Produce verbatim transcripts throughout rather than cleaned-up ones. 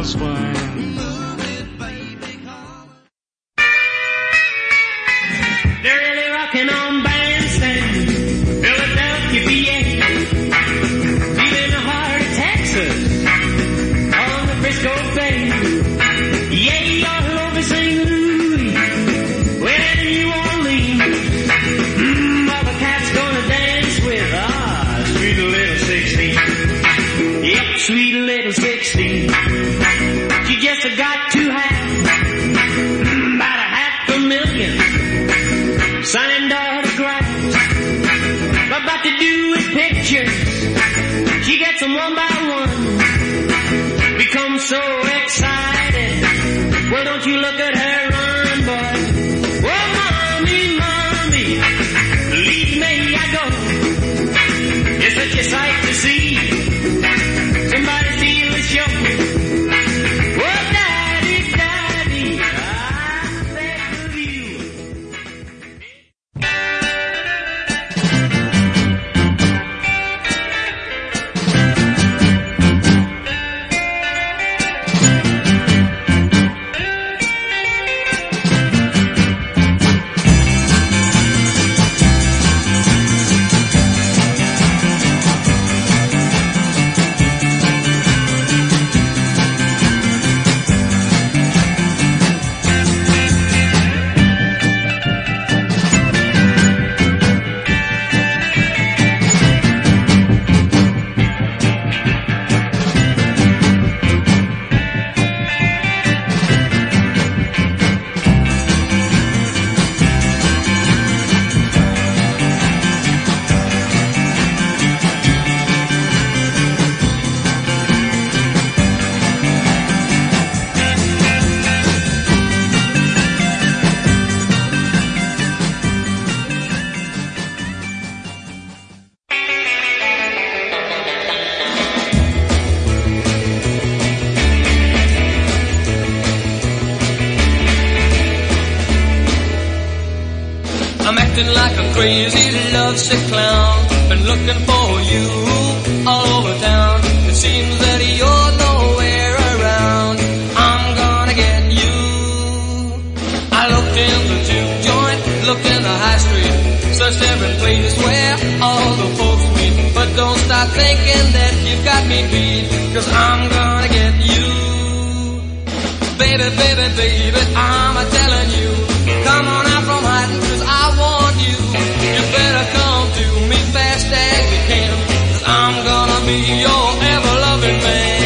elsewhere. They're really rocking on Bandstand, Philadelphia, P A, deep in the heart of Texas, on the Frisco Bay. Yeah, all over Saint Louis, well in New Orleans, mm, all the cats gonna dance with, ah, sweet little sixteen. Yep, sweet little sixteen. She just got to have mm, about a half a million signed autographs. About to do with pictures. She gets them one by one. Becomes so excited. Well, don't you look at her run, boy. Oh, mommy, mommy, leave me, I go. It's such a sight to see. Somebody steal the show. Oh, daddy, daddy, I beg of you. Crazy lovesick clown, been looking for you all over town. It seems that you're nowhere around. I'm gonna get you. I looked in the juke joint, looked in the high street, searched every place where all the folks meet. But don't stop thinking that you got me beat, 'cause I'm gonna get you. Baby, baby, baby, I'm a telling you, come on out from hiding, 'cause I want you. You better come to me fast as you can, 'cause I'm gonna be your ever-loving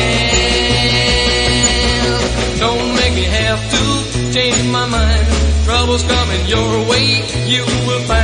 man. Don't make me have to change my mind. Trouble's coming your way, you will find